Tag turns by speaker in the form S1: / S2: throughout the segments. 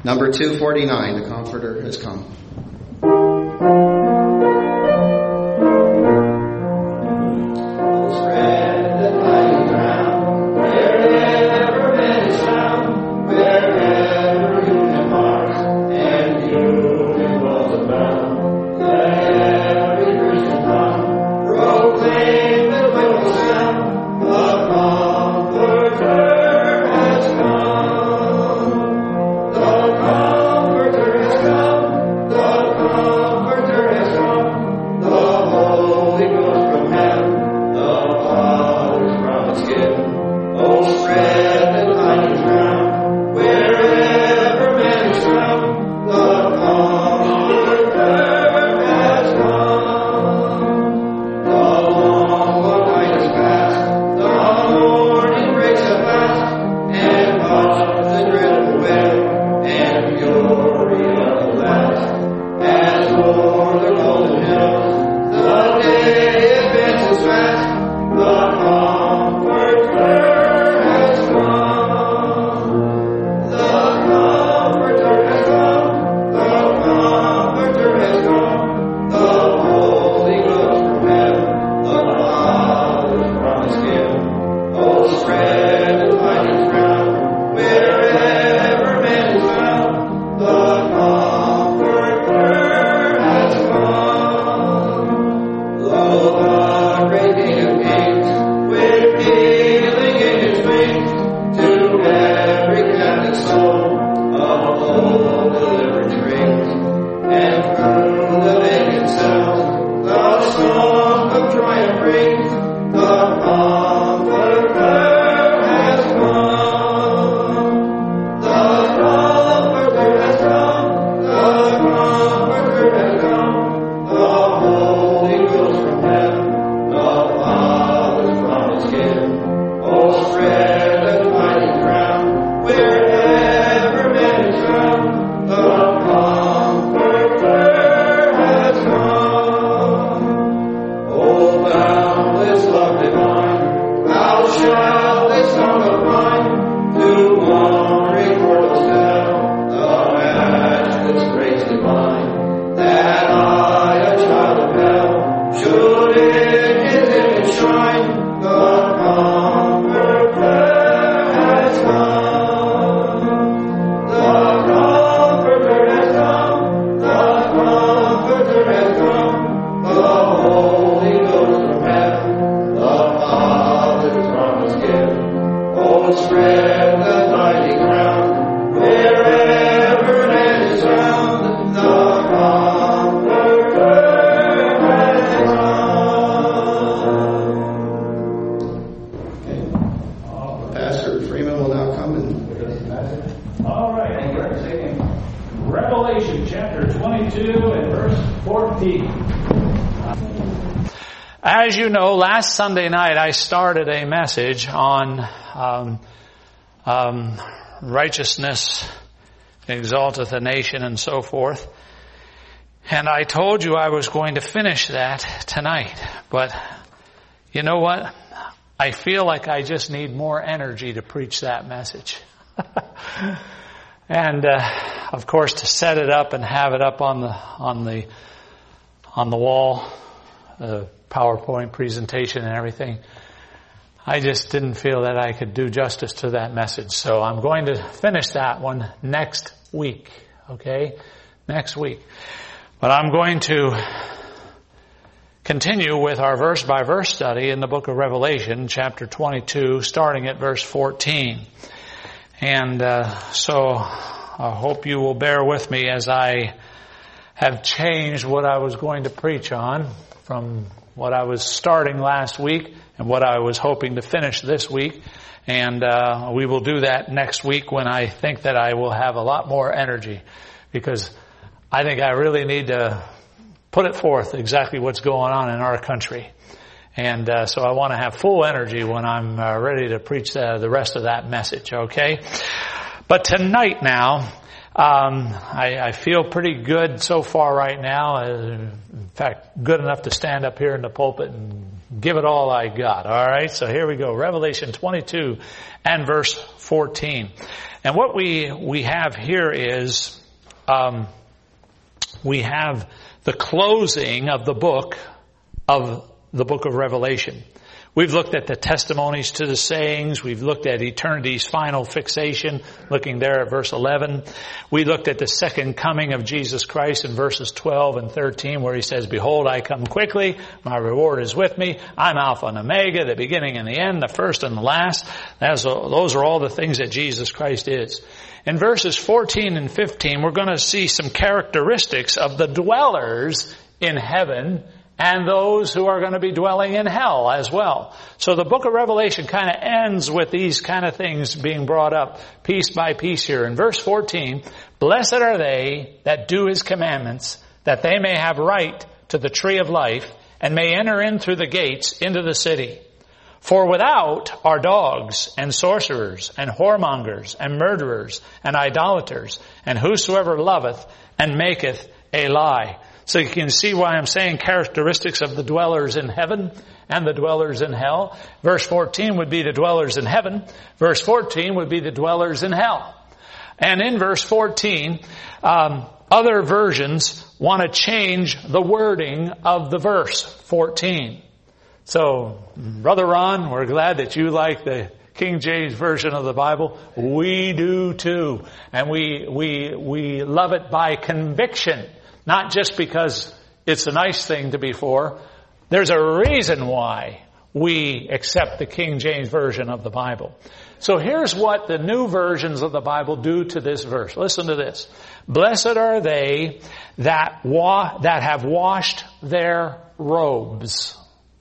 S1: Number 249, the Comforter has come.
S2: As you know, last Sunday night I started a message on righteousness exalteth a nation and so forth. And I told you I was going to finish that tonight. But you know what? I feel like I just need more energy to preach that message. And of course, to set it up and have it up on the wall, PowerPoint presentation and everything, I just didn't feel that I could do justice to that message. So I'm going to finish that one next week. Okay? Next week. But I'm going to continue with our verse-by-verse study in the book of Revelation, chapter 22, starting at verse 14. And so I hope you will bear with me as I have changed what I was going to preach on from what I was starting last week and what I was hoping to finish this week. And we will do that next week when I think that I will have a lot more energy, because I think I really need to put it forth exactly what's going on in our country. And so I want to have full energy when I'm ready to preach the rest of that message, okay? But tonight now, I feel pretty good so far right now. In fact, good enough to stand up here in the pulpit and give it all I got. All right, so here we go. Revelation 22 and verse 14. And what we have here is, we have the closing of the book of Revelation. We've looked at the testimonies to the sayings. We've looked at eternity's final fixation, looking there at verse 11. We looked at the second coming of Jesus Christ in verses 12 and 13, where he says, "Behold, I come quickly. My reward is with me. I'm Alpha and Omega, the beginning and the end, the first and the last." Those are all the things that Jesus Christ is. In verses 14 and 15, we're going to see some characteristics of the dwellers in heaven and those who are going to be dwelling in hell as well. So the book of Revelation kind of ends with these kind of things being brought up piece by piece here. In verse 14, "Blessed are they that do his commandments, that they may have right to the tree of life, and may enter in through the gates into the city. For without are dogs, and sorcerers, and whoremongers, and murderers, and idolaters, and whosoever loveth and maketh a lie." So you can see why I'm saying characteristics of the dwellers in heaven and the dwellers in hell. Verse 14 would be the dwellers in heaven. Verse 14 would be the dwellers in hell. And in verse 14, other versions want to change the wording of the verse 14. So, Brother Ron, we're glad that you like the King James Version of the Bible. We do too. And we love it by conviction. Not just because it's a nice thing to be for. There's a reason why we accept the King James Version of the Bible. So here's what the new versions of the Bible do to this verse. Listen to this. "Blessed are they that have washed their robes."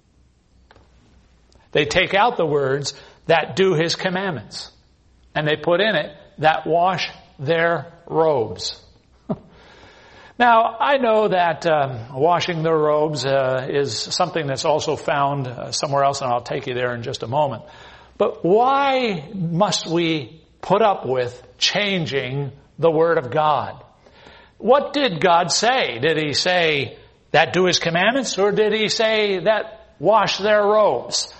S2: They take out the words "that do his commandments," and they put in it "that wash their robes." Now, I know that washing their robes is something that's also found somewhere else, and I'll take you there in just a moment. But why must we put up with changing the Word of God? What did God say? Did he say that do his commandments, or did he say that wash their robes?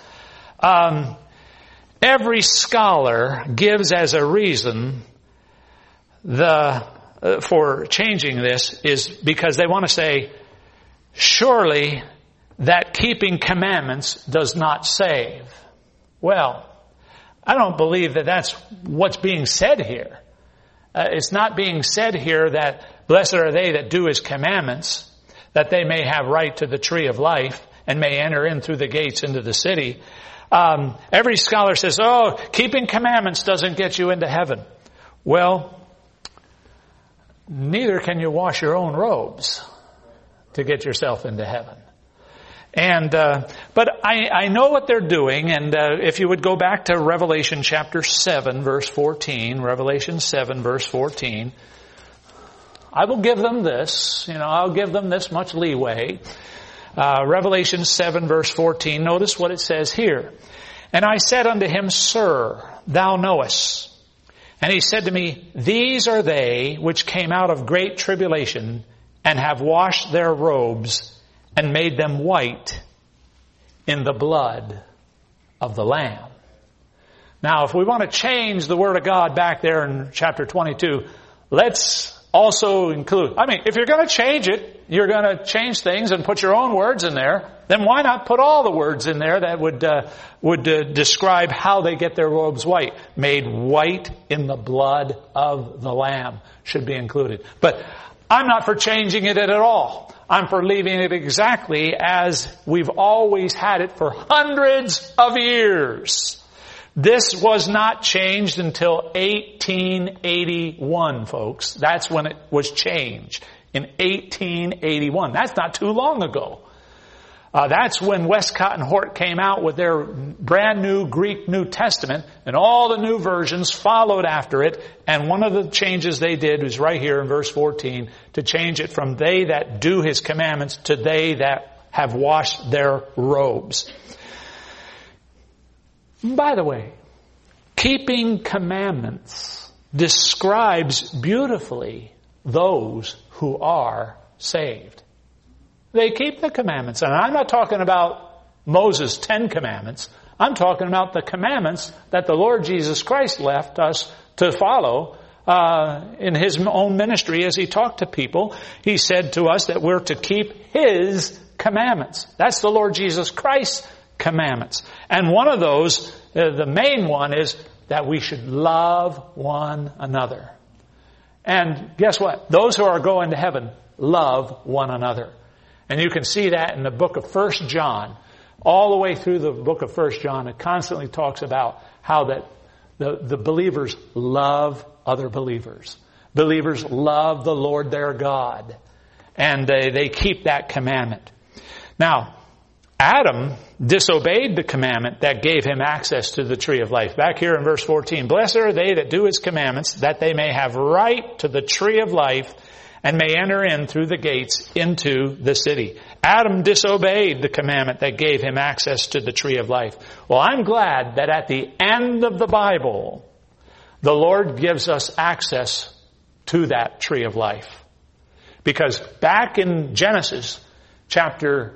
S2: Every scholar gives as a reason for changing this is because they want to say, surely that keeping commandments does not save. Well, I don't believe that that's what's being said here. It's not being said here that blessed are they that do his commandments, that they may have right to the tree of life and may enter in through the gates into the city. Every scholar says, keeping commandments doesn't get you into heaven. Well, neither can you wash your own robes to get yourself into heaven. And but I know what they're doing, and if you would go back to Revelation chapter 7, verse 14, Revelation 7, verse 14, I will give them this, I'll give them this much leeway. Revelation 7, verse 14, notice what it says here. "And I said unto him, Sir, thou knowest. And he said to me, These are they which came out of great tribulation, and have washed their robes, and made them white in the blood of the Lamb." Now, if we want to change the Word of God back there in chapter 22, let's also include, if you're going to change it, you're going to change things and put your own words in there, then why not put all the words in there that would describe how they get their robes white? Made white in the blood of the Lamb should be included. But I'm not for changing it at all. I'm for leaving it exactly as we've always had it for hundreds of years. This was not changed until 1881, folks. That's when it was changed, in 1881. That's not too long ago. That's when Westcott and Hort came out with their brand new Greek New Testament, and all the new versions followed after it. And one of the changes they did was right here in verse 14, to change it from "they that do his commandments" to "they that have washed their robes." By the way, keeping commandments describes beautifully those who are saved. They keep the commandments. And I'm not talking about Moses' 10 commandments. I'm talking about the commandments that the Lord Jesus Christ left us to follow in His own ministry as He talked to people. He said to us that we're to keep His commandments. That's the Lord Jesus Christ's commandments. And one of those, the main one, is that we should love one another. And guess what? Those who are going to heaven love one another. And you can see that in the book of 1 John. All the way through the book of 1 John, it constantly talks about how that the believers love other believers. Believers love the Lord their God. And they keep that commandment. Now, Adam disobeyed the commandment that gave him access to the tree of life. Back here in verse 14, blessed are they that do His commandments, that they may have right to the tree of life and may enter in through the gates into the city. Adam disobeyed the commandment that gave him access to the tree of life. Well, I'm glad that at the end of the Bible, the Lord gives us access to that tree of life. Because back in Genesis chapter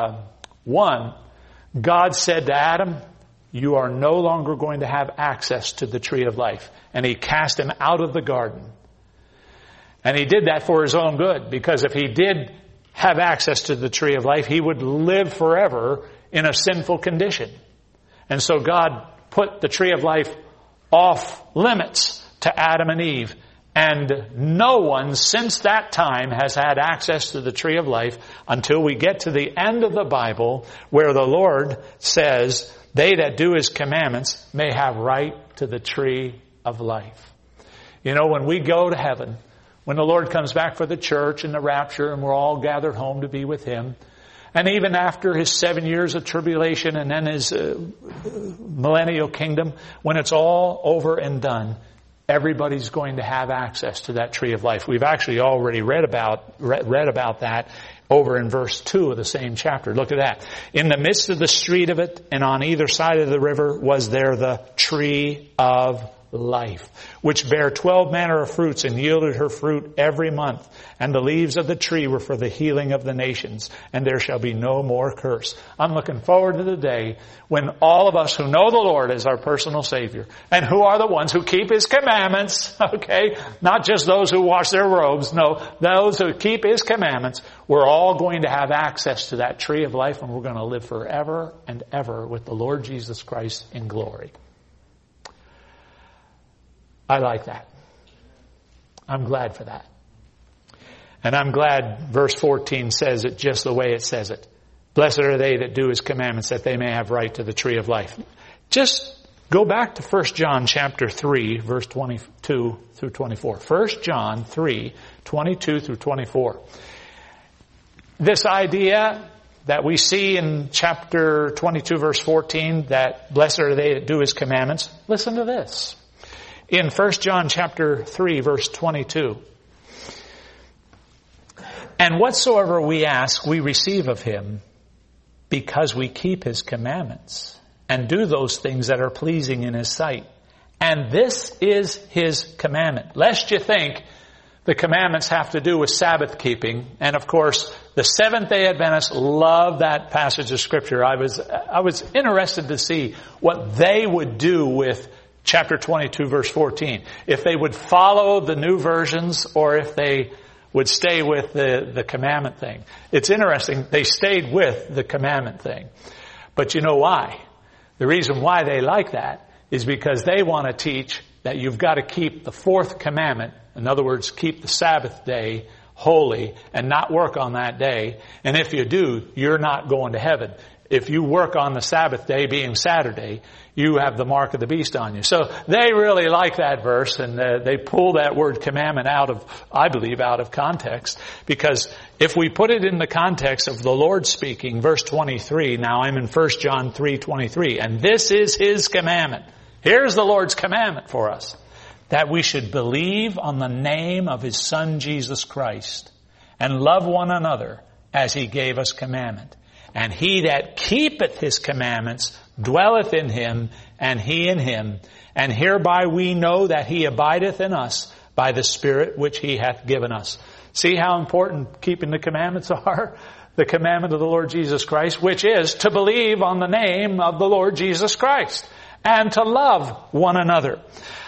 S2: 1, God said to Adam, you are no longer going to have access to the tree of life. And He cast him out of the garden. And He did that for His own good, because if he did have access to the tree of life, he would live forever in a sinful condition. And so God put the tree of life off limits to Adam and Eve. And no one since that time has had access to the tree of life until we get to the end of the Bible, where the Lord says, they that do His commandments may have right to the tree of life. You know, when we go to heaven, when the Lord comes back for the church in the rapture and we're all gathered home to be with Him, and even after His 7 years of tribulation and then His millennial kingdom, when it's all over and done, everybody's going to have access to that tree of life. We've actually already read about that over in verse 2 of the same chapter. Look at that. In the midst of the street of it and on either side of the river was there the tree of life, which bare 12 manner of fruits and yielded her fruit every month. And the leaves of the tree were for the healing of the nations, and there shall be no more curse. I'm looking forward to the day when all of us who know the Lord as our personal Savior, and who are the ones who keep His commandments, okay, not just those who wash their robes, no, those who keep His commandments, we're all going to have access to that tree of life, and we're going to live forever and ever with the Lord Jesus Christ in glory. I like that. I'm glad for that. And I'm glad verse 14 says it just the way it says it. Blessed are they that do His commandments, that they may have right to the tree of life. Just go back to 1 John chapter 3, verse 22 through 24. 1 John 3, 22 through 24. This idea that we see in chapter 22, verse 14, that blessed are they that do His commandments. Listen to this. In 1 John chapter 3, verse 22. And whatsoever we ask, we receive of Him, because we keep His commandments, and do those things that are pleasing in His sight. And this is His commandment. Lest you think the commandments have to do with Sabbath keeping. And of course, the Seventh-day Adventists love that passage of Scripture. I was interested to see what they would do with chapter 22, verse 14. If they would follow the new versions or if they would stay with the commandment thing. It's interesting. They stayed with the commandment thing. But you know why? The reason why they like that is because they want to teach that you've got to keep the fourth commandment. In other words, keep the Sabbath day holy and not work on that day. And if you do, you're not going to heaven. If you work on the Sabbath day, being Saturday, you have the mark of the beast on you. So they really like that verse, and they pull that word commandment out of context. Because if we put it in the context of the Lord speaking, verse 23, now I'm in 1 John 3:23, and this is His commandment. Here's the Lord's commandment for us, that we should believe on the name of His Son Jesus Christ, and love one another as He gave us commandment. And he that keepeth His commandments dwelleth in Him, and He in him. And hereby we know that He abideth in us by the Spirit which He hath given us. See how important keeping the commandments are? the commandment of the Lord Jesus Christ, which is to believe on the name of the Lord Jesus Christ and to love one another.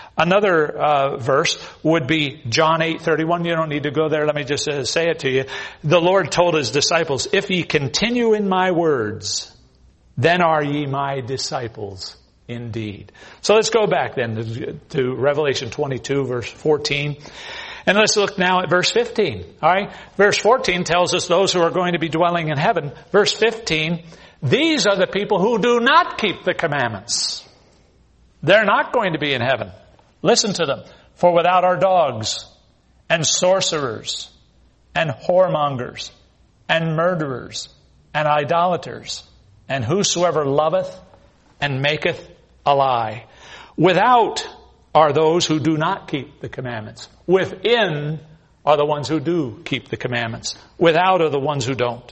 S2: Another verse would be John 8:31. You don't need to go there. Let me just say it to you. The Lord told His disciples, if ye continue in my words, then are ye my disciples indeed. So let's go back then to Revelation 22 verse 14. And let's look now at verse 15. All right. Verse 14 tells us those who are going to be dwelling in heaven. Verse 15, these are the people who do not keep the commandments. They're not going to be in heaven. Listen to them. For without are dogs and sorcerers and whoremongers and murderers and idolaters and whosoever loveth and maketh a lie. Without are those who do not keep the commandments. Within are the ones who do keep the commandments. Without are the ones who don't.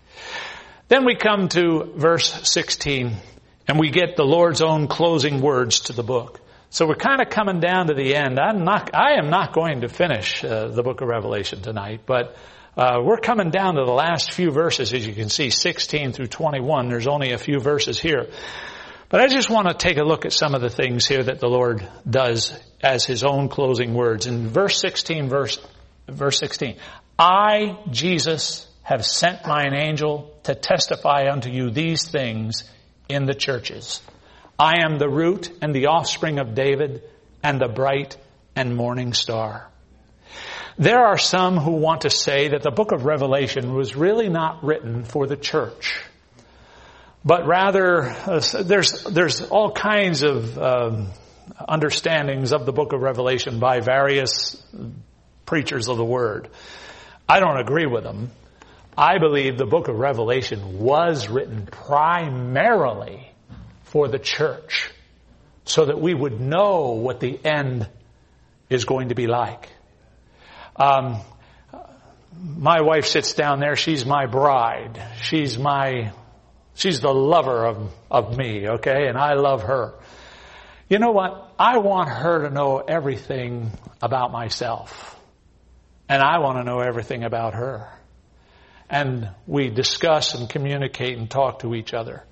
S2: Then we come to verse 16 and we get the Lord's own closing words to the book. So we're kind of coming down to the end. I am not going to finish the book of Revelation tonight, but we're coming down to the last few verses. As you can see, 16 through 21. There's only a few verses here. But I just want to take a look at some of the things here that the Lord does as His own closing words. In verse 16, verse 16, I, Jesus, have sent mine angel to testify unto you these things in the churches. I am the root and the offspring of David and the bright and morning star. There are some who want to say that the book of Revelation was really not written for the church, but rather there's all kinds of understandings of the book of Revelation by various preachers of the word. I don't agree with them. I believe the book of Revelation was written primarily for the church, so that we would know what the end is going to be like. My wife sits down there. She's my bride. She's the lover of me, okay? And I love her. You know what? I want her to know everything about myself. And I want to know everything about her. And we discuss and communicate and talk to each other.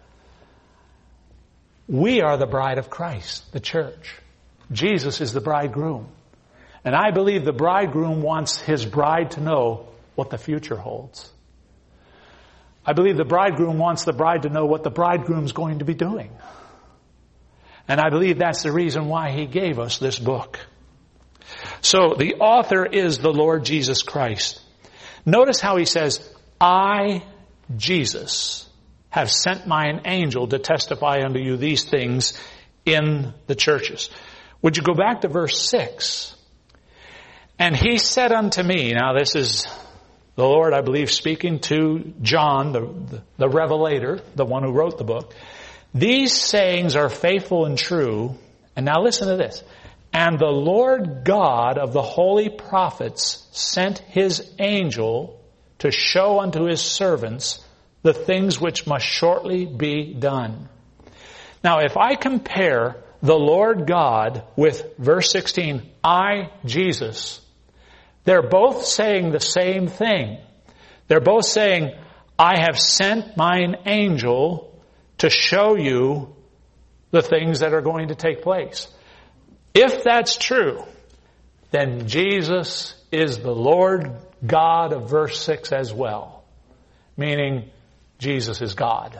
S2: We are the bride of Christ, the church. Jesus is the bridegroom. And I believe the bridegroom wants his bride to know what the future holds. I believe the bridegroom wants the bride to know what the bridegroom's going to be doing. And I believe that's the reason why he gave us this book. So the author is the Lord Jesus Christ. Notice how he says, I, Jesus, have sent mine angel to testify unto you these things in the churches. Would you go back to verse 6? And he said unto me, now this is the Lord, I believe, speaking to John, the revelator, the one who wrote the book. These sayings are faithful and true. And now listen to this. And the Lord God of the holy prophets sent his angel to show unto his servants the things which must shortly be done. Now, if I compare the Lord God with verse 16, I, Jesus, they're both saying the same thing. They're both saying, I have sent mine angel to show you the things that are going to take place. If that's true, then Jesus is the Lord God of verse 6 as well. Meaning, Jesus is God.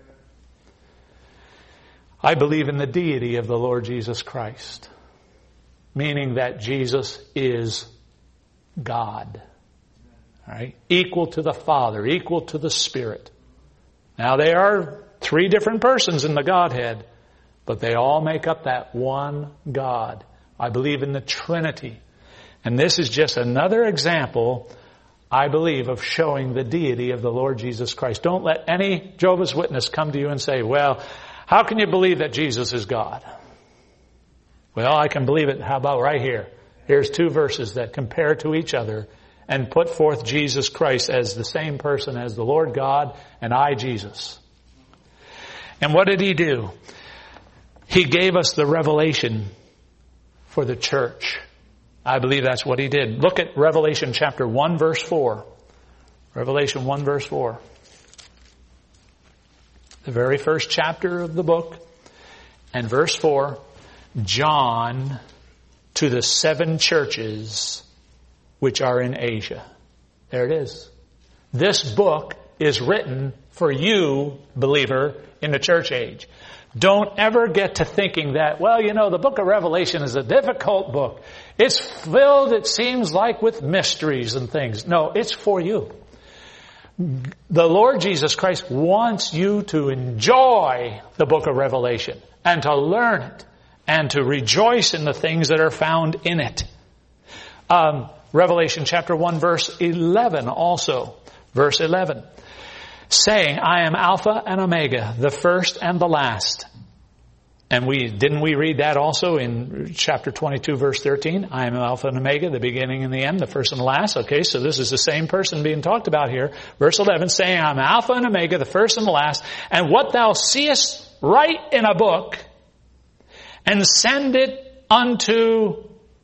S2: I believe in the deity of the Lord Jesus Christ. Meaning that Jesus is God. All right? Equal to the Father, equal to the Spirit. Now they are three different persons in the Godhead, but they all make up that one God. I believe in the Trinity. And this is just another example, I believe, of showing the deity of the Lord Jesus Christ. Don't let any Jehovah's Witness come to you and say, well, how can you believe that Jesus is God? Well, I can believe it. How about right here? Here's two verses that compare to each other and put forth Jesus Christ as the same person as the Lord God and I, Jesus. And what did he do? He gave us the revelation for the church. I believe that's what he did. Look at Revelation chapter 1 verse 4. Revelation 1 verse 4. the very first chapter of the book, and verse 4, John to the 7 churches which are in Asia. There it is. This book is written for you, believer, in the church age. Don't ever get to thinking that, well, the book of Revelation is a difficult book. It's filled, it seems like, with mysteries and things. No, it's for you. The Lord Jesus Christ wants you to enjoy the book of Revelation and to learn it and to rejoice in the things that are found in it. Revelation chapter 1 verse 11 also. Verse 11. Saying, I am Alpha and Omega, the first and the last. And didn't we read that also in chapter 22 verse 13? I am Alpha and Omega, the beginning and the end, the first and the last. Okay, so this is the same person being talked about here. Verse 11 saying, I am Alpha and Omega, the first and the last. And what thou seest, write in a book and send it unto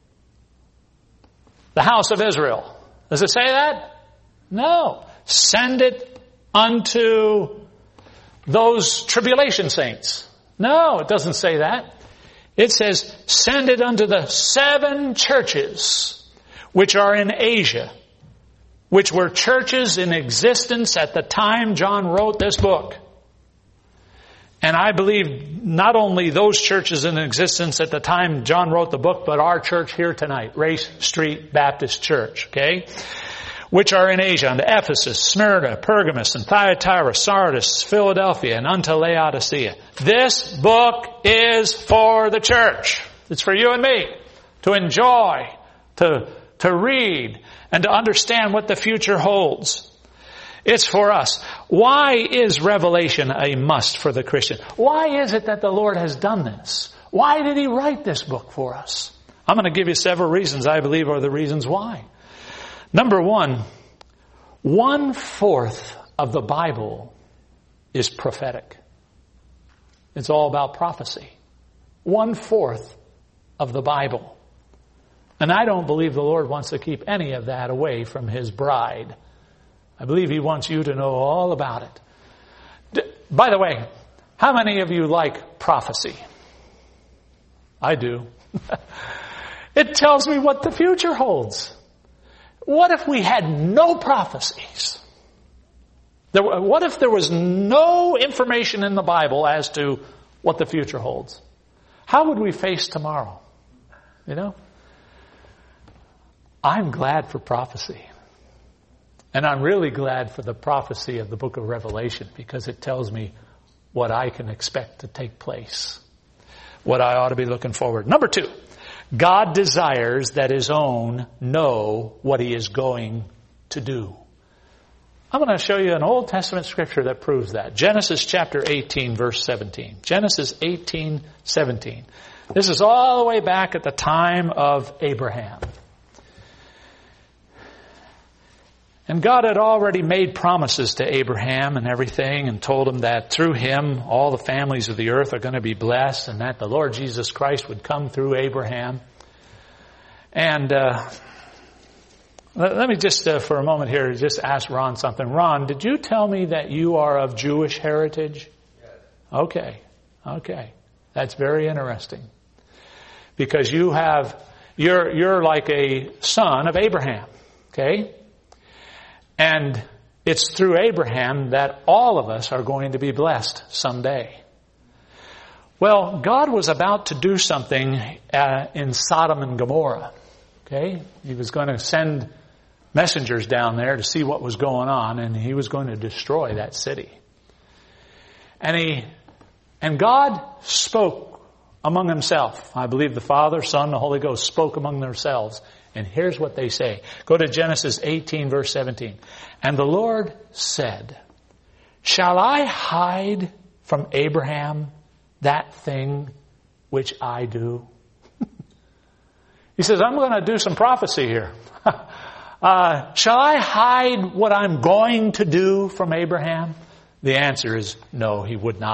S2: the house of Israel. Does it say that? No. Send it unto those tribulation saints. No, it doesn't say that. It says, send it unto the 7 churches which are in Asia, which were churches in existence at the time John wrote this book. And I believe not only those churches in existence at the time John wrote the book, but our church here tonight, Race Street Baptist Church, okay? Which are in Asia, unto Ephesus, Smyrna, Pergamos, and Thyatira, Sardis, Philadelphia, and unto Laodicea. This book is for the church. It's for you and me to enjoy, to read, and to understand what the future holds. It's for us. Why is Revelation a must for the Christian? Why is it that the Lord has done this? Why did He write this book for us? I'm going to give you several reasons I believe are the reasons why. Number 1, 1/4 of the Bible is prophetic. It's all about prophecy. 1/4 of the Bible. And I don't believe the Lord wants to keep any of that away from His bride. I believe He wants you to know all about it. By the way, how many of you like prophecy? I do. It tells me what the future holds. What if we had no prophecies? What if there was no information in the Bible as to what the future holds? How would we face tomorrow? I'm glad for prophecy. And I'm really glad for the prophecy of the book of Revelation because it tells me what I can expect to take place. What I ought to be looking forward. Number 2. God desires that His own know what He is going to do. I'm going to show you an Old Testament scripture that proves that. Genesis chapter 18, verse 17. Genesis 18, 17. This is all the way back at the time of Abraham. And God had already made promises to Abraham and everything and told him that through him all the families of the earth are going to be blessed and that the Lord Jesus Christ would come through Abraham. And let me just for a moment here just ask Ron something. Ron, did you tell me that you are of Jewish heritage? Yes. Okay. That's very interesting. Because you're like a son of Abraham. Okay? And it's through Abraham that all of us are going to be blessed someday. Well, God was about to do something in Sodom and Gomorrah. Okay? He was going to send messengers down there to see what was going on, and He was going to destroy that city. And God spoke among Himself. I believe the Father, Son, the Holy Ghost spoke among themselves. And here's what they say. Go to Genesis 18, verse 17. And the Lord said, shall I hide from Abraham that thing which I do? He says, I'm going to do some prophecy here. Shall I hide what I'm going to do from Abraham? The answer is no, He would not.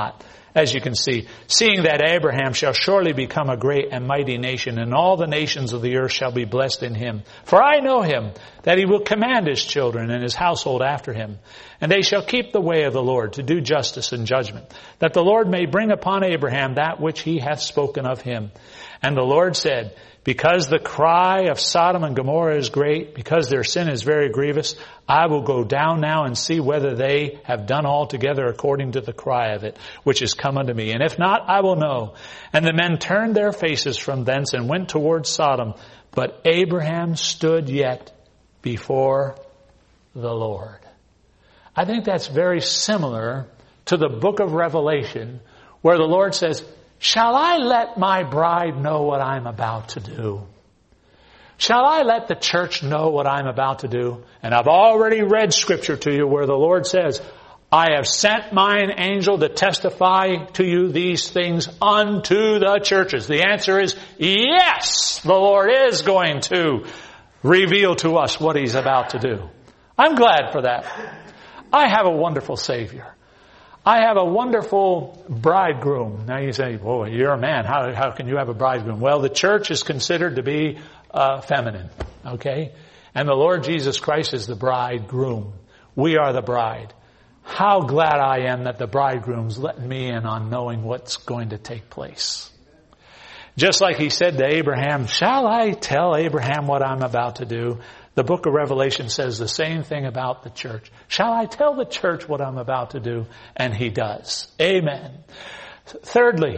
S2: as you can see, seeing that Abraham shall surely become a great and mighty nation, and all the nations of the earth shall be blessed in him. For I know him, that he will command his children and his household after him, and they shall keep the way of the Lord, to do justice and judgment, that the Lord may bring upon Abraham that which he hath spoken of him. And the Lord said, because the cry of Sodom and Gomorrah is great, because their sin is very grievous, I will go down now and see whether they have done altogether according to the cry of it, which is come unto me. And if not, I will know. And the men turned their faces from thence and went towards Sodom. But Abraham stood yet before the Lord. I think that's very similar to the book of Revelation, where the Lord says, shall I let my bride know what I'm about to do? Shall I let the church know what I'm about to do? And I've already read scripture to you where the Lord says, I have sent mine angel to testify to you these things unto the churches. The answer is yes, the Lord is going to reveal to us what He's about to do. I'm glad for that. I have a wonderful Savior. I have a wonderful bridegroom. Now you say, well, you're a man. How can you have a bridegroom? Well, the church is considered to be feminine. Okay? And the Lord Jesus Christ is the bridegroom. We are the bride. How glad I am that the bridegroom's letting me in on knowing what's going to take place. Just like He said to Abraham, shall I tell Abraham what I'm about to do? The book of Revelation says the same thing about the church. Shall I tell the church what I'm about to do? And He does. Amen. Thirdly,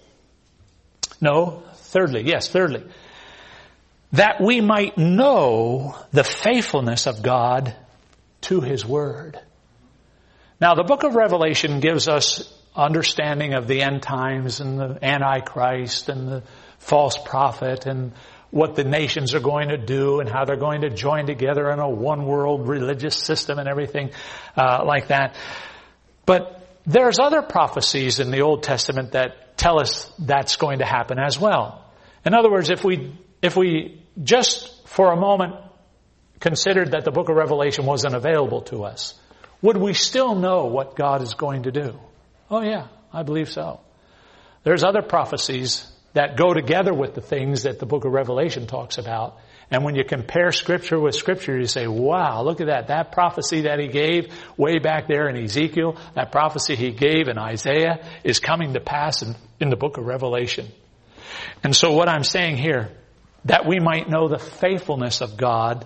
S2: that we might know the faithfulness of God to His Word. Now, the book of Revelation gives us understanding of the end times and the Antichrist and the false prophet and what the nations are going to do and how they're going to join together in a one world religious system and everything like that. But there's other prophecies in the Old Testament that tell us that's going to happen as well. In other words, if we just for a moment considered that the book of Revelation wasn't available to us, would we still know what God is going to do? Oh yeah, I believe so. There's other prophecies that go together with the things that the book of Revelation talks about. And when you compare Scripture with Scripture, you say, wow, look at that. That prophecy that He gave way back there in Ezekiel, that prophecy He gave in Isaiah is coming to pass in the book of Revelation. And so what I'm saying here, that we might know the faithfulness of God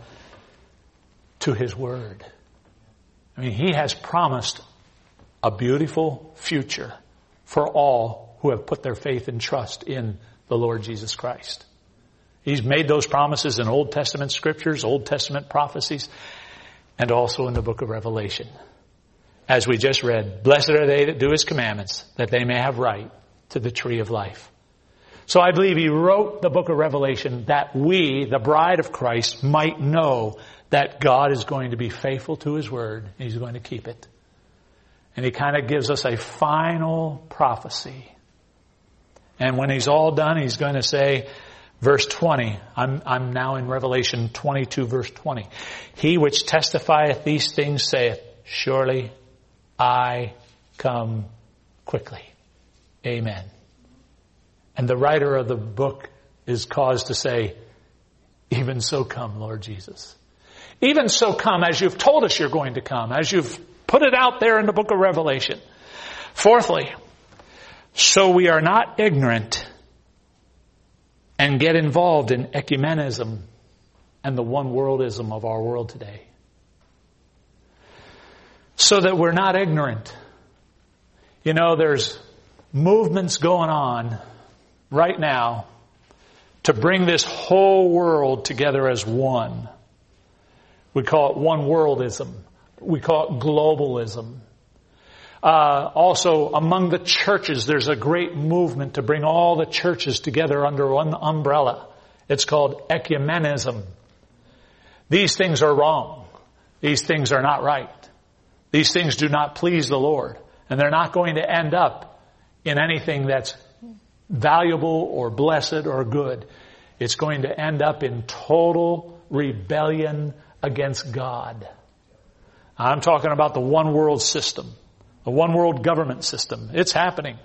S2: to His Word. I mean, He has promised a beautiful future for all who have put their faith and trust in the Lord Jesus Christ. He's made those promises in Old Testament scriptures, Old Testament prophecies, and also in the book of Revelation. As we just read, blessed are they that do His commandments, that they may have right to the tree of life. So I believe He wrote the book of Revelation that we, the bride of Christ, might know that God is going to be faithful to His word. And He's going to keep it. And He kind of gives us a final prophecy. And when He's all done, He's going to say, verse 20, I'm now in Revelation 22, verse 20. He which testifieth these things saith, surely I come quickly. Amen. And the writer of the book is caused to say, even so come, Lord Jesus. Even so come, as you've told us you're going to come, as you've put it out there in the book of Revelation. Fourthly, so we are not ignorant and get involved in ecumenism and the one-worldism of our world today. So that we're not ignorant. You know, there's movements going on right now to bring this whole world together as one. We call it one-worldism. We call it globalism. Also, among the churches, there's a great movement to bring all the churches together under one umbrella. It's called ecumenism. These things are wrong. These things are not right. These things do not please the Lord. And they're not going to end up in anything that's valuable or blessed or good. It's going to end up in total rebellion against God. I'm talking about the one world system. A one world government system. It's happening.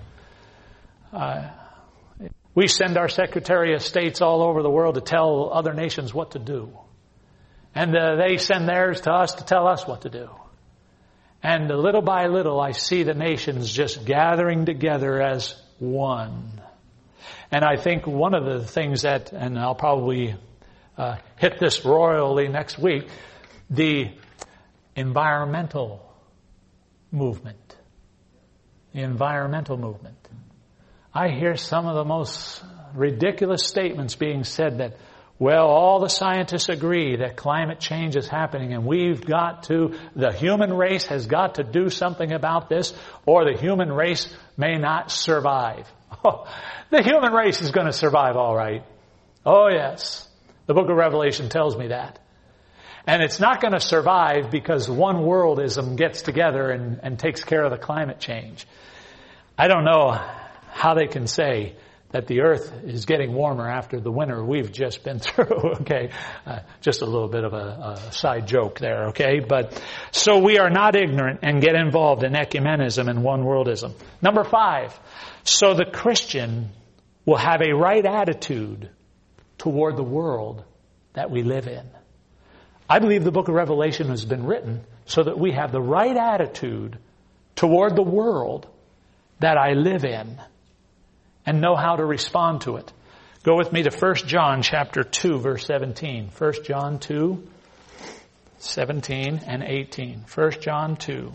S2: We send our Secretary of States all over the world to tell other nations what to do. And they send theirs to us to tell us what to do. And little by little, I see the nations just gathering together as one. And I think one of the things that, and I'll probably hit this royally next week, the environmental movement. The environmental movement. I hear some of the most ridiculous statements being said that, well, all the scientists agree that climate change is happening and the human race has got to do something about this or the human race may not survive. Oh, the human race is going to survive all right. Oh, yes. The book of Revelation tells me that. And it's not going to survive because one worldism gets together and takes care of the climate change. I don't know how they can say that the earth is getting warmer after the winter we've just been through, okay? Just a little bit of a side joke there, okay? But, so we are not ignorant and get involved in ecumenism and one worldism. Number 5, so the Christian will have a right attitude toward the world that we live in. I believe the book of Revelation has been written so that we have the right attitude toward the world that I live in and know how to respond to it. Go with me to 1 John chapter 2, verse 17. 1 John 2, 17 and 18. 1 John 2,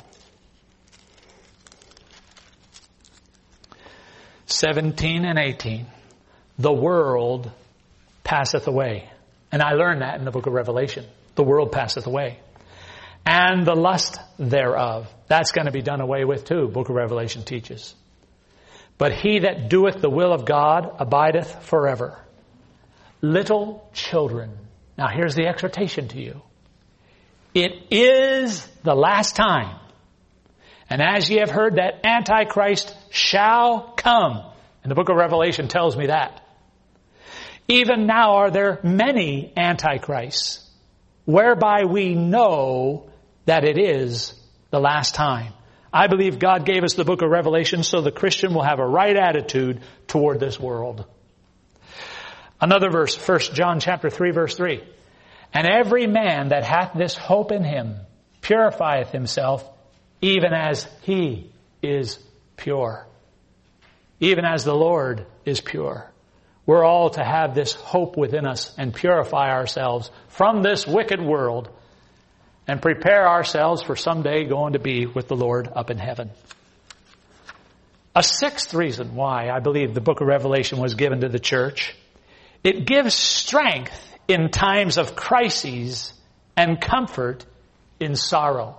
S2: 17 and 18. The world passeth away. And I learned that in the book of Revelation. The world passeth away. And the lust thereof. That's going to be done away with too, book of Revelation teaches. But he that doeth the will of God abideth forever. Little children. Now here's the exhortation to you. It is the last time. And as ye have heard that Antichrist shall come. And the book of Revelation tells me that. Even now are there many antichrists, whereby we know that it is the last time. I believe God gave us the book of Revelation so the Christian will have a right attitude toward this world. Another verse, 1 John chapter 3, verse 3. And every man that hath this hope in him purifieth himself, even as he is pure. Even as the Lord is pure. We're all to have this hope within us and purify ourselves from this wicked world and prepare ourselves for someday going to be with the Lord up in heaven. A 6th reason why I believe the book of Revelation was given to the church. It gives strength in times of crises and comfort in sorrow.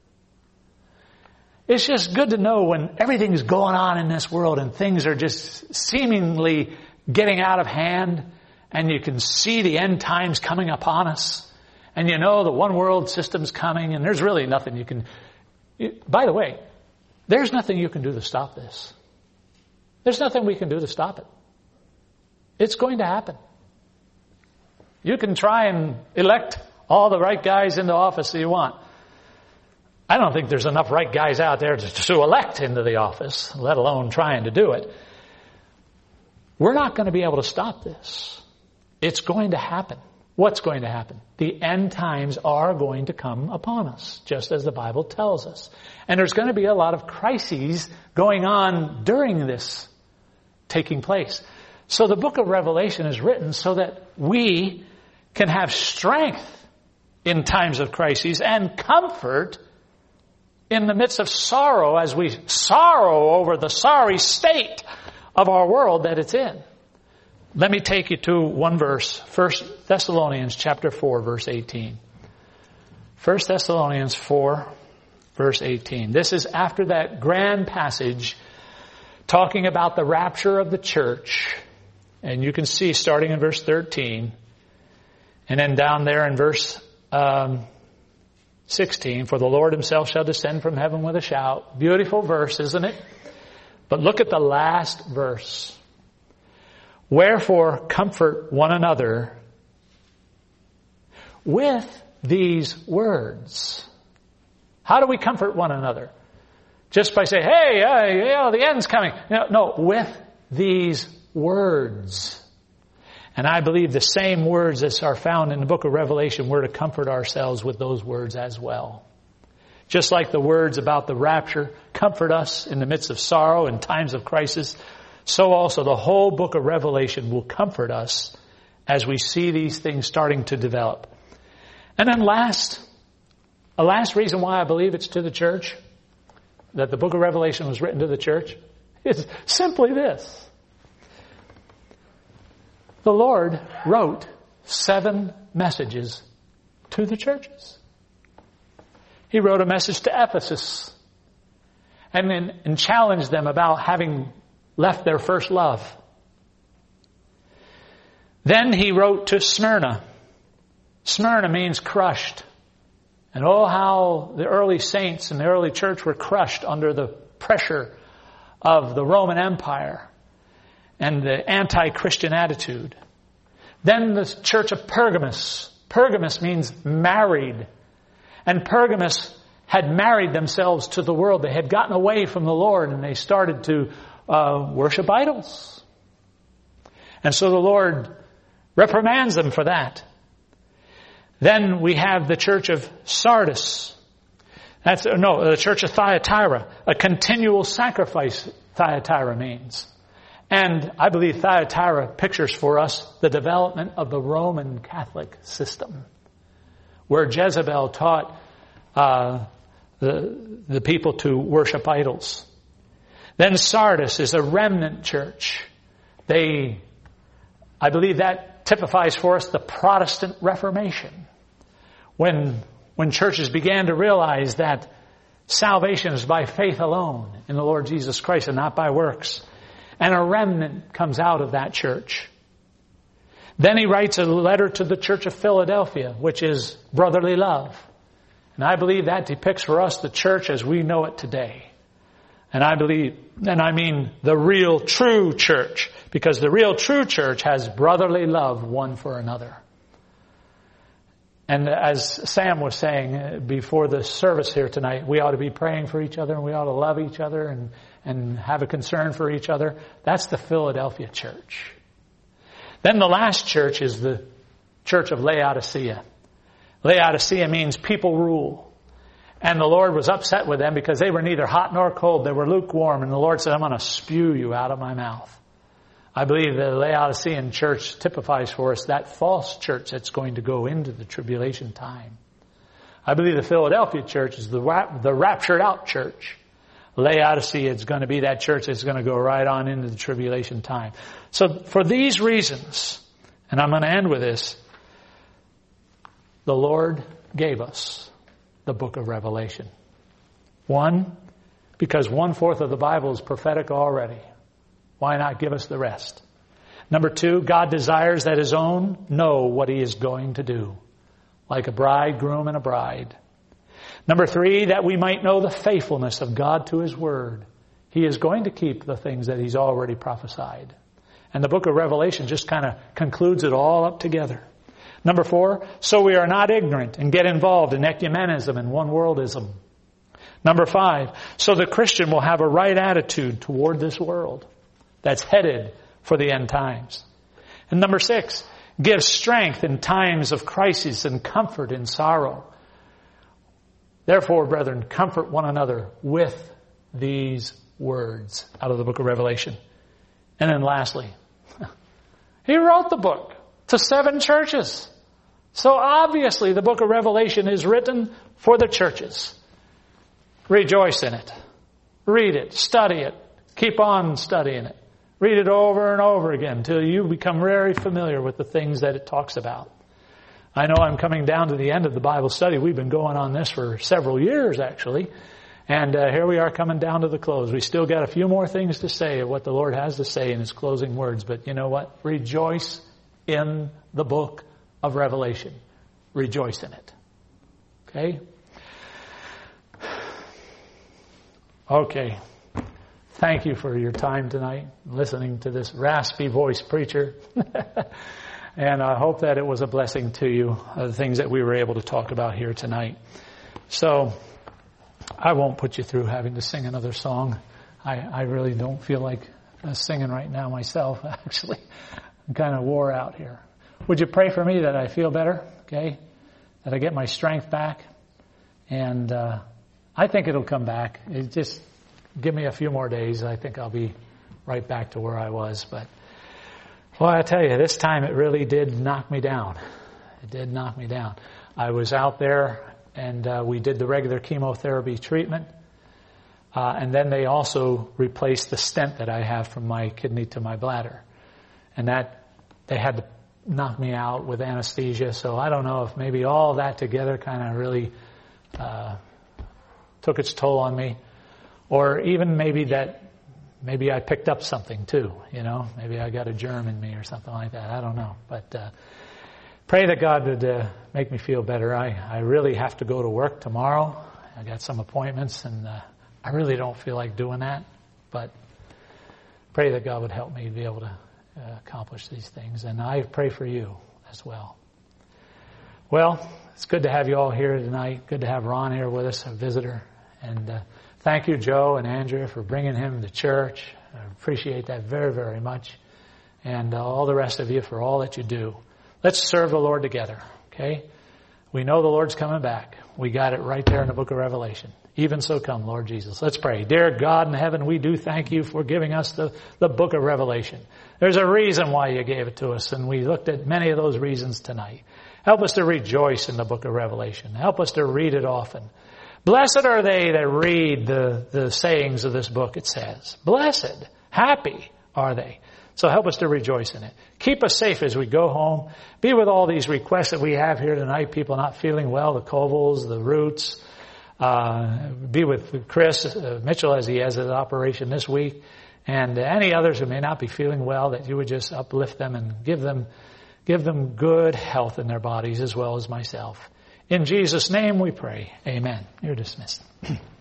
S2: It's just good to know when everything's going on in this world and things are just seemingly getting out of hand and you can see the end times coming upon us and you know the one world system's coming and there's really nothing you can... By the way, there's nothing you can do to stop this. There's nothing we can do to stop it. It's going to happen. You can try and elect all the right guys into office that you want. I don't think there's enough right guys out there to elect into the office, let alone trying to do it. We're not going to be able to stop this. It's going to happen. What's going to happen? The end times are going to come upon us, just as the Bible tells us. And there's going to be a lot of crises going on during this taking place. So the book of Revelation is written so that we can have strength in times of crises and comfort in the midst of sorrow as we sorrow over the sorry state of our world that it's in. Let me take you to one verse, 1 Thessalonians chapter 4, verse 18. 1 Thessalonians 4, verse 18. This is after that grand passage talking about the rapture of the church. And you can see starting in verse 13 and then down there in verse 16, for the Lord himself shall descend from heaven with a shout. Beautiful verse, isn't it? But look at the last verse. Wherefore comfort one another with these words. How do we comfort one another? just by saying, hey, the end's coming. No, with these words. And I believe the same words that are found in the book of Revelation, we're to comfort ourselves with those words as well. Just like the words about the rapture comfort us in the midst of sorrow and times of crisis, so also the whole book of Revelation will comfort us as we see these things starting to develop. And then a last reason why I believe it's to the church, that the book of Revelation was written to the church, is simply this. The Lord wrote 7 messages to the churches. He wrote a message to Ephesus and challenged them about having left their first love. Then he wrote to Smyrna. Smyrna means crushed. And oh, how the early saints and the early church were crushed under the pressure of the Roman Empire and the anti-Christian attitude. Then the church of Pergamos. Pergamos means married. And Pergamos had married themselves to the world. They had gotten away from the Lord and they started to worship idols. And so the Lord reprimands them for that. Then we have the church of Sardis. The church of Thyatira. A continual sacrifice, Thyatira means. And I believe Thyatira pictures for us the development of the Roman Catholic system, where Jezebel taught the people to worship idols. Then Sardis is a remnant church. I believe that typifies for us the Protestant Reformation. When churches began to realize that salvation is by faith alone in the Lord Jesus Christ and not by works. And a remnant comes out of that church. Then he writes a letter to the church of Philadelphia, which is brotherly love. And I believe that depicts for us the church as we know it today. And I mean the real true church, because the real true church has brotherly love one for another. And as Sam was saying before the service here tonight, we ought to be praying for each other and we ought to love each other and have a concern for each other. That's the Philadelphia church. Then the last church is the church of Laodicea. Laodicea means people rule. And the Lord was upset with them because they were neither hot nor cold. They were lukewarm. And the Lord said, I'm going to spew you out of my mouth. I believe the Laodicean church typifies for us that false church that's going to go into the tribulation time. I believe the Philadelphia church is the raptured out church. Laodicea is going to be that church that's going to go right on into the tribulation time. So for these reasons, and I'm going to end with this, the Lord gave us the book of Revelation. 1, because 1/4 of the Bible is prophetic already. Why not give us the rest? Number 2, God desires that His own know what He is going to do, like a bridegroom and a bride. Number 3, that we might know the faithfulness of God to His Word. He is going to keep the things that He's already prophesied. And the book of Revelation just kind of concludes it all up together. Number 4, so we are not ignorant and get involved in ecumenism and one-worldism. Number 5, so the Christian will have a right attitude toward this world that's headed for the end times. And number 6, give strength in times of crisis and comfort in sorrow. Therefore, brethren, comfort one another with these words out of the book of Revelation. And then lastly, he wrote the book to 7 churches. So obviously the book of Revelation is written for the churches. Rejoice in it. Read it. Study it. Keep on studying it. Read it over and over again until you become very familiar with the things that it talks about. I know I'm coming down to the end of the Bible study. We've been going on this for several years, actually. And here we are coming down to the close. We still got a few more things to say of what the Lord has to say in His closing words. But you know what? Rejoice in the book of Revelation. Rejoice in it. Okay? Okay. Thank you for your time tonight, listening to this raspy voice preacher. And I hope that it was a blessing to you, the things that we were able to talk about here tonight. So, I won't put you through having to sing another song. I really don't feel like singing right now myself, actually. I'm kind of wore out here. Would you pray for me that I feel better, okay? That I get my strength back? And I think it'll come back. Just give me a few more days. I think I'll be right back to where I was. But, well, I tell you, this time it really did knock me down. It did knock me down. I was out there, and we did the regular chemotherapy treatment. And then they also replaced the stent that I have from my kidney to my bladder. And that, they had to knock me out with anesthesia. So I don't know if maybe all that together kind of really took its toll on me. Or even maybe I picked up something too, you know. Maybe I got a germ in me or something like that. I don't know. But pray that God would make me feel better. I really have to go to work tomorrow. I got some appointments, and I really don't feel like doing that. But pray that God would help me to be able to accomplish these things. And I pray for you as well. Well, it's good to have you all here tonight. Good to have Ron here with us, a visitor. And thank you, Joe and Andrea, for bringing him to church. I appreciate that very, very much. And all the rest of you for all that you do. Let's serve the Lord together, okay? We know the Lord's coming back. We got it right there in the book of Revelation. Even so come, Lord Jesus. Let's pray. Dear God in heaven, we do thank you for giving us the book of Revelation. There's a reason why you gave it to us, and we looked at many of those reasons tonight. Help us to rejoice in the book of Revelation. Help us to read it often. Blessed are they that read the sayings of this book, it says. Blessed, happy are they. So help us to rejoice in it. Keep us safe as we go home. Be with all these requests that we have here tonight, people not feeling well, the Covels, the Roots. Be with Chris Mitchell as he has his operation this week. And any others who may not be feeling well, that you would just uplift them and give them good health in their bodies as well as myself. In Jesus' name we pray. Amen. You're dismissed.